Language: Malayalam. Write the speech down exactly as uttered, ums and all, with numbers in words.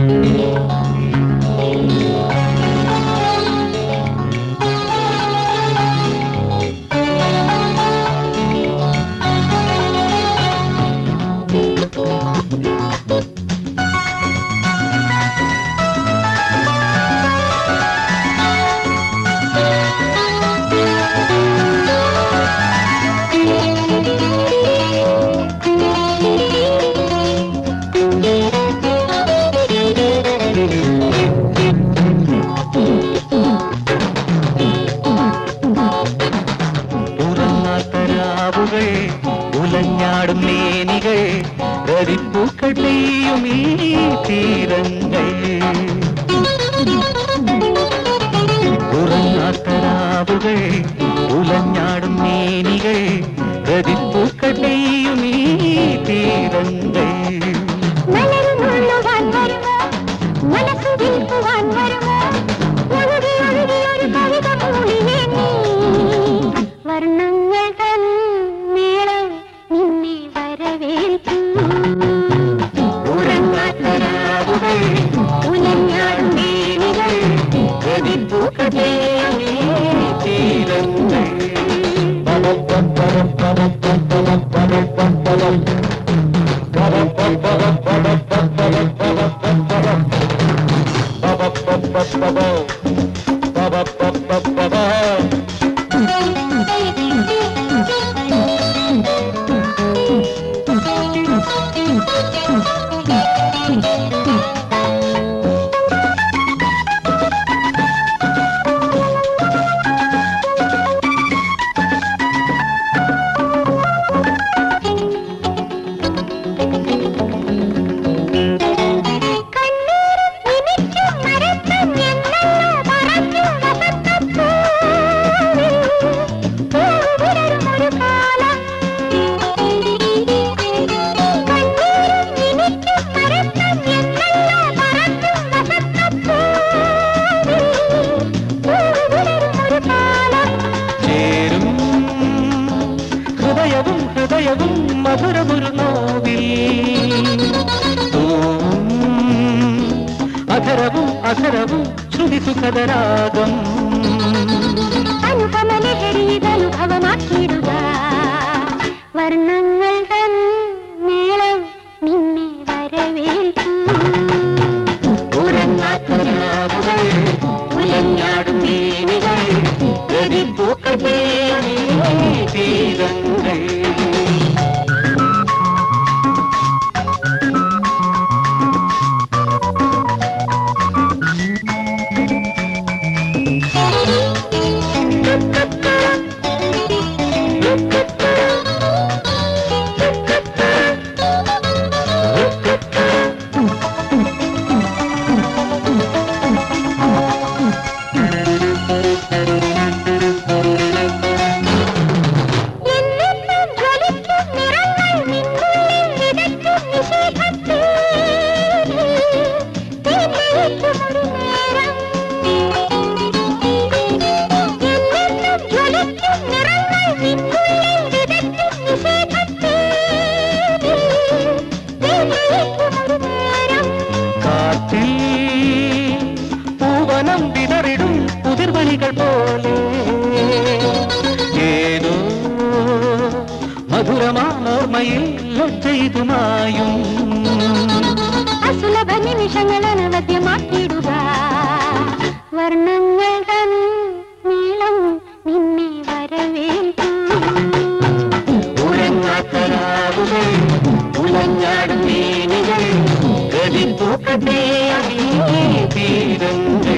ഉലഞ്ഞാടും മേനികൾ രതിപ്പൂക്കൾ പെയ്യും ഈ തീരങ്ങൾ ഉറങ്ങാത്ത രാവുകൾ ഉലഞ്ഞാടും മേനികൾ രതിപ്പൂക്കൾ പെയ്യും ഈ തീരങ്ങൾ ഹൃദയവും മധുരമൊരു നോവിൽ അധരവും അധരവും ശ്രുതി സുഖതരാഗം അനുപമലഹരിതനുഭവമാക്കിയിടുക വർണ്ണങ്ങൾ തൻ മേളം നിന്നെ വരവേൽക്കും ഉലഞ്ഞാടും മേനികൾ രതിപ്പൂക്കൾ തീരങ്ങൾ പൂവനം വിതറിടും പുതിർവലികൾ പോലെ ഏതോ മധുരമാനോർമ്മയിൽ ലജ്ജയിതുമായും അസുലഭ നിമിഷങ്ങൾ അനവദ്യമാക്കിയിടുക വർണ്ണങ്ങൾ തൻ നീളം നിന്നെ വരവേൽക്കും ഉറങ്ങാത്ത രാവുകൾ ഉലഞ്ഞാടും മേനികൾ രതിപ്പൂക്കൾ തീരങ്ങൾ